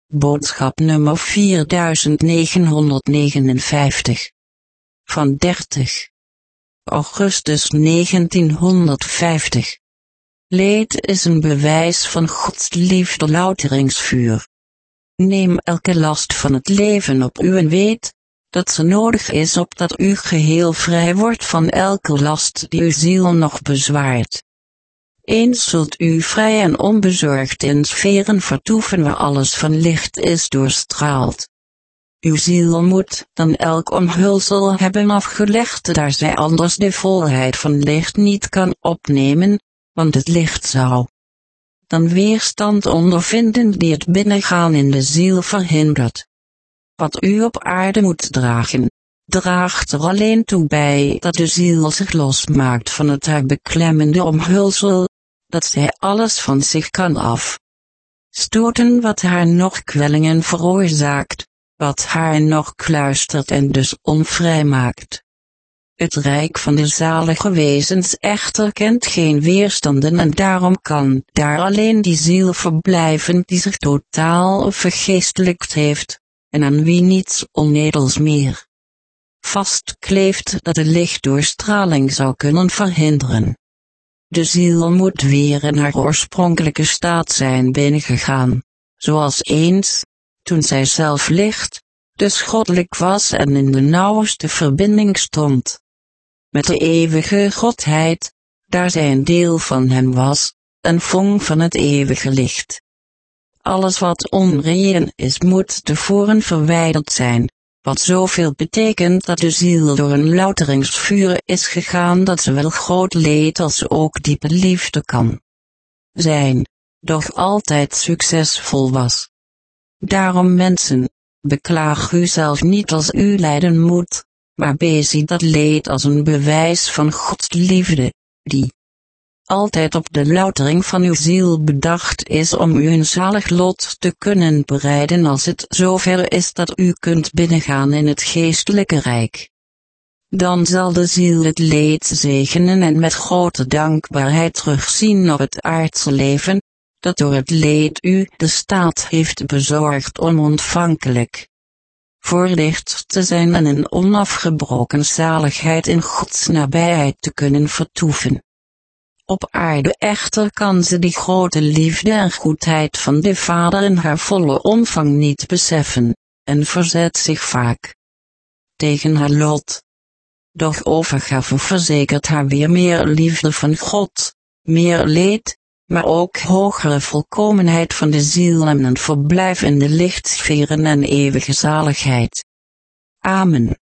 Boodschap nummer 4959. Van 30 augustus 1950. Leed is een bewijs van Gods liefde, louteringsvuur. Neem elke last van het leven op u en weet dat ze nodig is opdat u geheel vrij wordt van elke last die uw ziel nog bezwaart. Eens zult u vrij en onbezorgd in sferen vertoeven waar alles van licht is doorstraald. Uw ziel moet dan elk omhulsel hebben afgelegd, daar zij anders de volheid van licht niet kan opnemen, want het licht zou dan weerstand ondervinden die het binnengaan in de ziel verhindert. Wat u op aarde moet dragen, draagt er alleen toe bij dat de ziel zich losmaakt van het haar beklemmende omhulsel, dat zij alles van zich kan afstoten wat haar nog kwellingen veroorzaakt, wat haar nog kluistert en dus onvrij maakt. Het rijk van de zalige wezens echter kent geen weerstanden en daarom kan daar alleen die ziel verblijven die zich totaal vergeestelijkt heeft, en aan wie niets onnedels meer vastkleeft dat de lichtdoorstraling zou kunnen verhinderen. De ziel moet weer in haar oorspronkelijke staat zijn binnengegaan, zoals eens, toen zij zelf licht, dus goddelijk was en in de nauwste verbinding stond met de eeuwige Godheid, daar zij een deel van hem was, een vonk van het eeuwige licht. Alles wat onreëel is moet tevoren verwijderd zijn, wat zoveel betekent dat de ziel door een louteringsvuur is gegaan dat zowel groot leed als ook diepe liefde kan zijn, doch altijd succesvol was. Daarom mensen, beklaag u zelf niet als u lijden moet, maar bezie dat leed als een bewijs van Gods liefde, die altijd op de loutering van uw ziel bedacht is om u een zalig lot te kunnen bereiden als het zover is dat u kunt binnengaan in het geestelijke rijk. Dan zal de ziel het leed zegenen en met grote dankbaarheid terugzien op het aardse leven, dat door het leed u de staat heeft bezorgd om ontvankelijk voor licht te zijn en een onafgebroken zaligheid in Gods nabijheid te kunnen vertoeven. Op aarde echter kan ze die grote liefde en goedheid van de Vader in haar volle omvang niet beseffen, en verzet zich vaak tegen haar lot. Doch overgave verzekert haar weer meer liefde van God, meer leed, maar ook hogere volkomenheid van de ziel en een verblijf in de lichtsferen en eeuwige zaligheid. Amen.